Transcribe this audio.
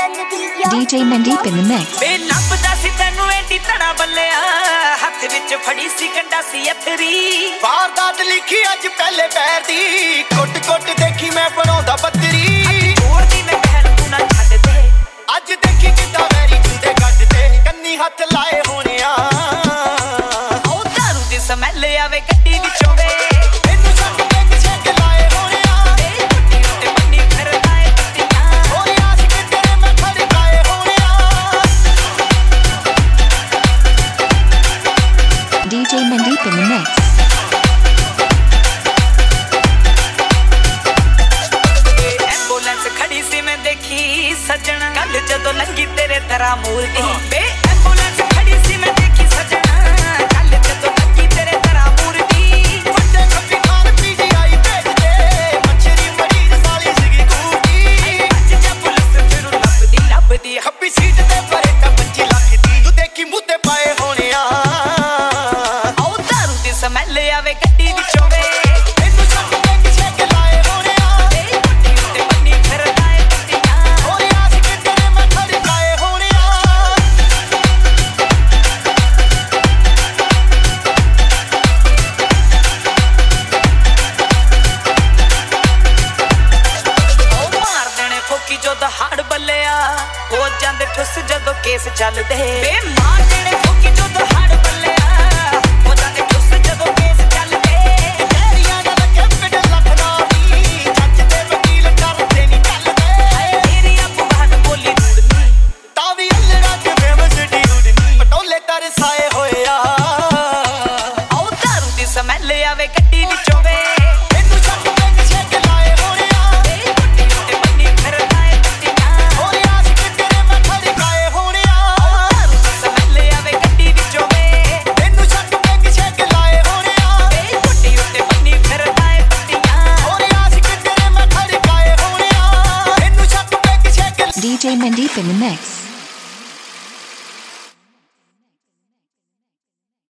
DJ Mandeep in the mix. ਬੇ ਲੱਭਦਾ ਸੀ ਤੈਨੂੰ ਐਂਡੀ ਤਣਾ ਬੱਲਿਆ ਹੱਥ ਵਿੱਚ ਫੜੀ ਸੀ ਗੰਡਾ ਸੀ ਅਥਰੀ ਵਾਰਦਾਤ ਲਿਖੀ ਅੱਜ ਪਹਿਲੇ ਪੈਰ ਦੀ ਕੁੱਟ ਕੁੱਟ ਦੇਖੀ ਮੈਂ ਬਣਾਉਂਦਾ ਬੱਤਰੀ ਛੋੜਦੀ ਮੈਂ ਕਹਿਣ ਤੂੰ ਨਾ ਛੱਡ ਦੇ ਅੱਜ ਦੇਖੀ ਕਿੱਦਾਂ ਵੈਰੀ ਜੁੰਦੇ ਗੱਡ ਤੇ ਕੰਨੀ ਹੱਥ ਲਾਏ ਹੋਣਿਆ ਉਹ ਦਾਰੂ ਦੀ ਸਮੈਲ ਆਵੇ ਗੱਡੀ ਵਿੱਚੋਂ ਵੇ ਇਹਨੂੰ ਛੱਡ ਕੇ ਪਿੱਛੇ ਕਿ ਲਾਏ ਹੋਣਿਆ ਤੇ ਕੁੱਟੀ ਉੱਤੇ ਬੰਨੀ ਫਿਰਦਾ ਏ ਕੁੱਤੀਆਂ ਹੋਏ ਆਸ਼ਿਕ ਤੇਰੇ ਮੈਂ ਖੜਕਾਏ ਹੋਣਿਆ DJ Mandeep in the mix. Ambulance ਖੜੀ ਸੀ ਮੈਂ ਦੇਖੀ ਸੱਜਣਾ ਕੱਲ ਜਦੋਂ ਲੰਗੀ ਤੇਰੇ ਤਰ੍ਹਾਂ ਮੂਰਤੀ ਬੇ ਐਂਬੂਲੈਂਸ ਖੜੀ ਸੀ ਮੈਂ ਦੇਖੀ ਸੱਜਣਾ ਕੱਲ ਜਦੋਂ ਲੰਗੀ ਤੇਰੇ ਤਰ੍ਹਾਂ ਮੂਰਤੀ ਵੱਡੇ ਖੱਪੀ ਖਾਨ PGI ਭੇਜਦੇ ਮੱਛਰੀ ਮਰੀਜ਼ ਸਾਲੀ ਸੀਗੀ ਕੂਦੀ ਅੱਜ ਜਾ ਪੁਲਿਸ ਫਿਰ ਲੱਭਦੀ ਖੱਪੀ ਸੀਟ ਤੇ ਪਰੇ ਤਾਂ 25 ਲੱਖ ਦੀ ਤੂੰ ਦੇਖੀ ਮੂੰਹ ਤੇ ਪਾਏ ਹੋਣਿਆ ਉਹ ਦਾਰੂ ਦੀ ਸਮੈਲ ਆਵੇ ਗੱਡੀ ਵਿੱਚੋਂ ਵੇ ਇਹਨੂੰ ਛੱਡ ਕੇ ਪਿੱਛੇ ਕਿ ਲਾਏ ਹੋਣਿਆ ਤੇ ਕੁੱਟੀ ਉੱਤੇ ਬੰਨੀ ਫਿਰਦਾ ਏ ਕੁੱਤੀਆਂ ਹੋਏ ਆਸ਼ਿਕ ਤੇਰੇ ਮੈਂ ਖੜਕਾਏ ਹੋਣਿਆ ਉਹ ਮਾਰ ਦੇਣੇ ਫੋਕੀ ਜੋ ਦਹਾੜ ਬੱਲਿਆ ਹੋ ਜਾਂਦੇ ਠੁੱਸ ਜਦੋਂ ਕੇਸ ਚੱਲਦੇ ਬੇ ਮਾਰ ਦੇਣੇ ਫੋਕੀ ਜੋ ਦਹਾੜ ਬੱਲਿਆ ਹੋ ਜਾਂਦੇ ਠੁੱਸ ਜਦੋਂ ਕੇਸ ਚੱਲਦੇ ਤੇਰੀਆਂ ਦਾ ਕੈਪਟਨ ਲਖਨੌਰੀ ਜੱਜ ਤੇ ਵਕੀਲ ਕਰਦੇ ਨਹੀਂ ਚੱਲਦੇ ਤੇਰੀ ਅਪਵਾਦ ਬੋਲੀ ਦੂੜਨੀ ਤਾਂ ਵੀ ਅਲੜਾ ਕੇ ਫੇਮਸ ਡਿਊਡ ਪਟੋਲੇ ਤਰਸਾਏ ਹੋਇਆ ਉਹ ਦਾਰੂ ਦੀ ਸਮੈਲ ਆਵੇ ਗੱਡੀ ਵਿੱਚੋਂ ਵੇ ਇਹਨੂੰ ਛੱਡ ਕੇ ਪਿੱਛੇ ਕਿ ਲਾਏ ਹੋਣਿਆ ਤੇ ਕੁੱਟੀ ਉੱਤੇ ਬੰਨੀ ਫਿਰਦਾ ਏ ਕੁੱਤੀਆਂ ਹੋਏ ਆਸ਼ਿਕ ਤੇਰੇ ਮੈਂ ਖੜਕਾਏ ਹੋਣਿਆ ਦਾਰੂ ਦੀ ਸਮੈਲ ਆਵੇ ਗੱਡੀ ਵਿੱਚੋਂ ਵੇ ਇਹਨੂੰ ਛੱਡ ਕੇ ਪਿੱਛੇ ਕਿ ਲਾਏ ਹੋਣਿਆ ਤੇ ਕੁੱਟੀ ਉੱਤੇ ਬੰਨੀ ਫਿਰਦਾ ਏ ਕੁੱਤੀਆਂ ਹੋਏ ਆਸ਼ਿਕ ਤੇਰੇ ਮੈਂ ਖੜਕਾਏ ਹੋਣਿਆ ਇਹਨੂੰ ਛੱਡ ਕੇ ਪਿੱਛੇ ਕਿ DJ Mandeep in the mix.